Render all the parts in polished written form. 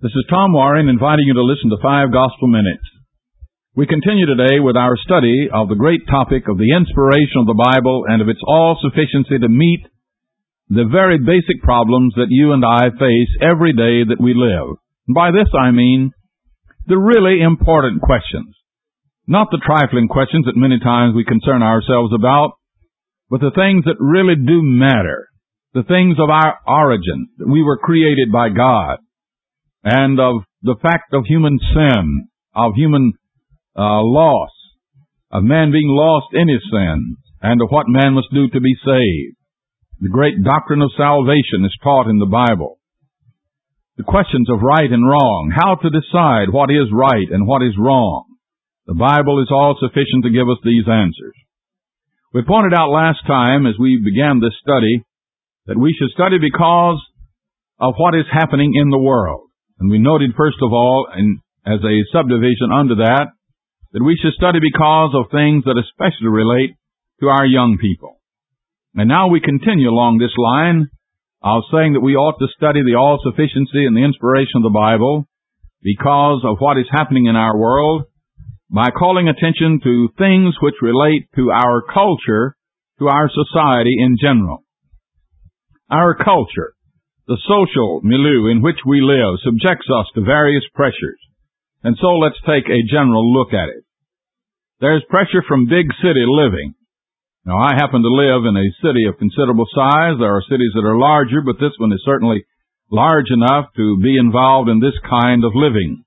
This is Tom Warren inviting you to listen to 5 Gospel Minutes. We continue today with our study of the great topic of the inspiration of the Bible and of its all-sufficiency to meet the very basic problems that you and I face every day that we live. And by this I mean the really important questions. Not the trifling questions that many times we concern ourselves about, but the things that really do matter. The things of our origin, that we were created by God, and of the fact of human sin, of human loss, of man being lost in his sins, and of what man must do to be saved. The great doctrine of salvation is taught in the Bible. The questions of right and wrong, how to decide what is right and what is wrong. The Bible is all sufficient to give us these answers. We pointed out last time as we began this study that we should study because of what is happening in the world. And we noted, first of all, and as a subdivision under that we should study because of things that especially relate to our young people. And now we continue along this line of saying that we ought to study the all-sufficiency and the inspiration of the Bible because of what is happening in our world by calling attention to things which relate to our culture, to our society in general. Our culture, the social milieu in which we live, subjects us to various pressures. And so let's take a general look at it. There's pressure from big city living. Now, I happen to live in a city of considerable size. There are cities that are larger, but this one is certainly large enough to be involved in this kind of living.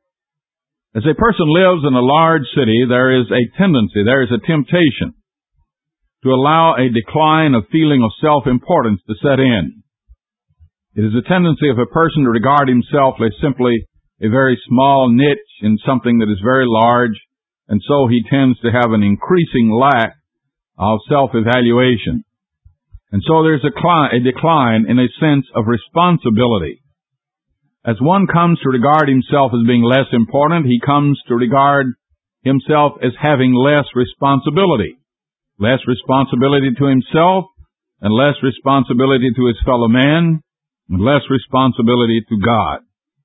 As a person lives in a large city, there is a tendency, there is a temptation to allow a decline of feeling of self-importance to set in. It is a tendency of a person to regard himself as simply a very small niche in something that is very large, and so he tends to have an increasing lack of self-evaluation. And so there's a decline in a sense of responsibility. As one comes to regard himself as being less important, he comes to regard himself as having less responsibility. Less responsibility to himself, and less responsibility to his fellow man, and less responsibility to God.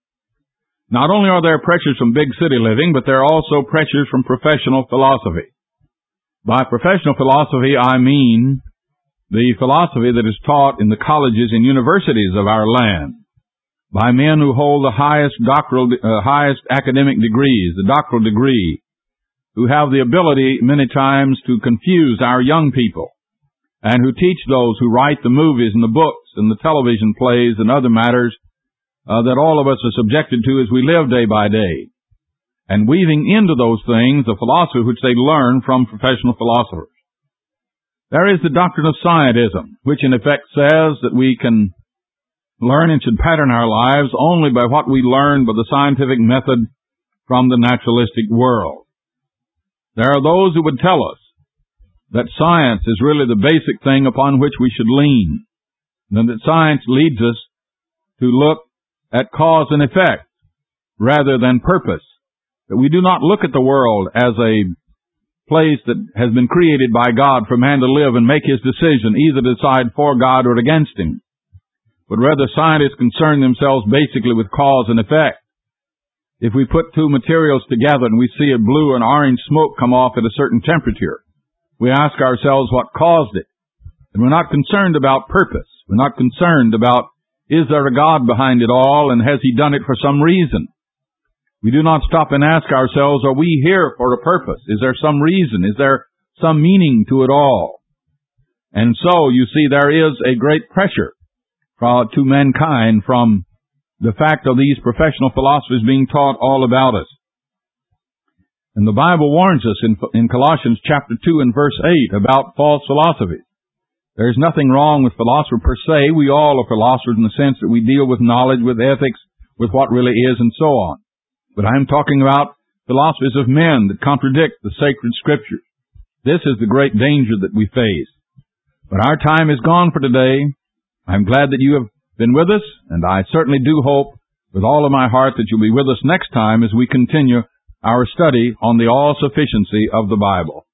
Not only are there pressures from big city living, but there are also pressures from professional philosophy. By professional philosophy, I mean the philosophy that is taught in the colleges and universities of our land by men who hold the highest academic degrees, the doctoral degree, who have the ability many times to confuse our young people, and who teach those who write the movies and the books and the television plays and other matters that all of us are subjected to as we live day by day, and weaving into those things the philosophy which they learn from professional philosophers. There is the doctrine of scientism, which in effect says that we can learn and should pattern our lives only by what we learn by the scientific method from the naturalistic world. There are those who would tell us that science is really the basic thing upon which we should lean, and that science leads us to look at cause and effect rather than purpose, that we do not look at the world as a place that has been created by God for man to live and make his decision, either to decide for God or against him, but rather scientists concern themselves basically with cause and effect. If we put two materials together and we see a blue and orange smoke come off at a certain temperature, we ask ourselves what caused it. And we're not concerned about purpose. We're not concerned about, is there a God behind it all, and has he done it for some reason? We do not stop and ask ourselves, are we here for a purpose? Is there some reason? Is there some meaning to it all? And so, you see, there is a great pressure to mankind from the fact of these professional philosophers being taught all about us. And the Bible warns us in Colossians chapter 2 and verse 8 about false philosophies. There's nothing wrong with philosophy per se. We all are philosophers in the sense that we deal with knowledge, with ethics, with what really is, and so on. But I'm talking about philosophies of men that contradict the sacred scriptures. This is the great danger that we face. But our time is gone for today. I'm glad that you have been with us, and I certainly do hope with all of my heart that you'll be with us next time as we continue our study on the all-sufficiency of the Bible.